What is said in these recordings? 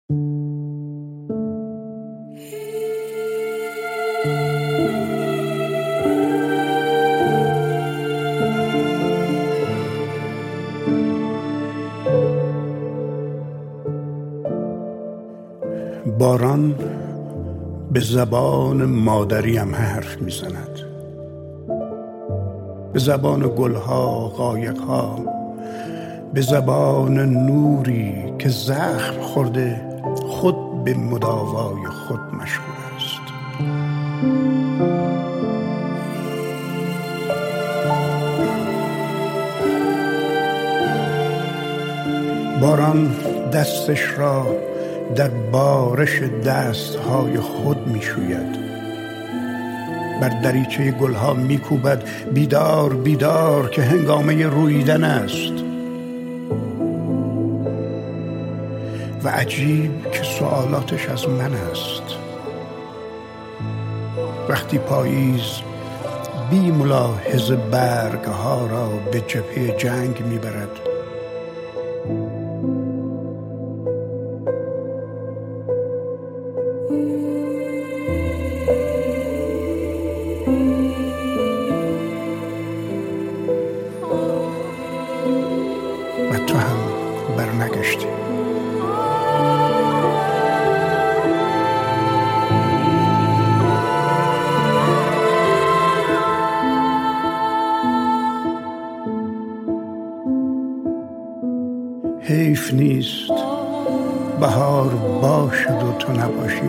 باران به زبان مادریم حرف میزند، به زبان گلها، قایقها، به زبان نوری که زخم خورده خود به مداوای خود مشغول است. باران دستش را در بارش دستهای خود می شوید، بر دریچه گلها می کوبد بیدار بیدار که هنگامه رویدن است. و عجیب که سوالاتش از من است. وقتی پاییز بی ملاحظه برگها را به جبهه جنگ می برد، و تو هم برنگشتی. حیف نیست بهار باشد و تو نباشی.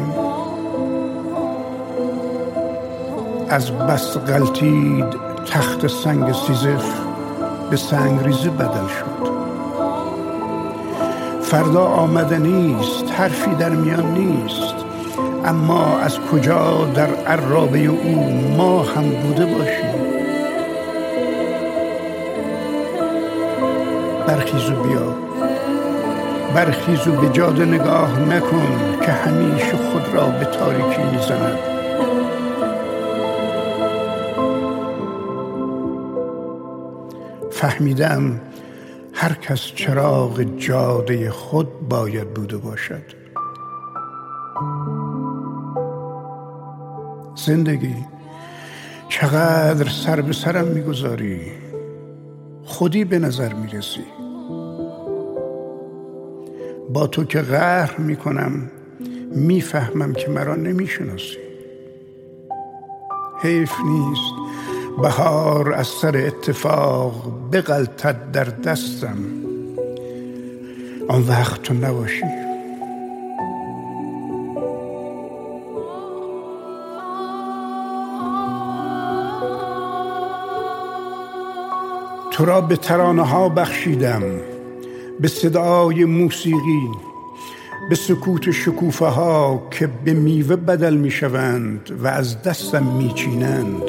از بس غلطید تخت سنگ سیزف به سنگریزه بدل شد. فردا آمده نیست، حرفی در میان نیست، اما از کجا در عرابه او ما هم بوده باشیم. برخیز و بیا، برخیز و به جاده نگاه نکن که همیشه خود را به تاریکی میزند. فهمیدم هر کس چراغ جاده خود باید بوده باشد. زندگی چقدر سر به سرم میگذاری، خودی به نظر میرسی. با تو که قهر میکنم میفهمم که مرا نمیشناسی. حیف نیست بهار از سر اتفاق بغلطد در دستم، آن وقت تو نباشی. تو را به ترانه ها بخشیدم، به صدای موسیقی، به سکوت شکوفه ها که به میوه بدل می شوند و از دستم می چینند.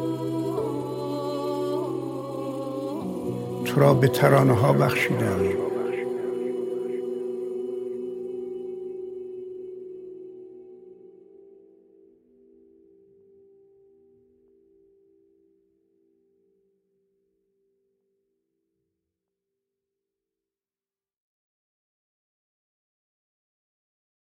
تو را به ترانه ها بخشیدم،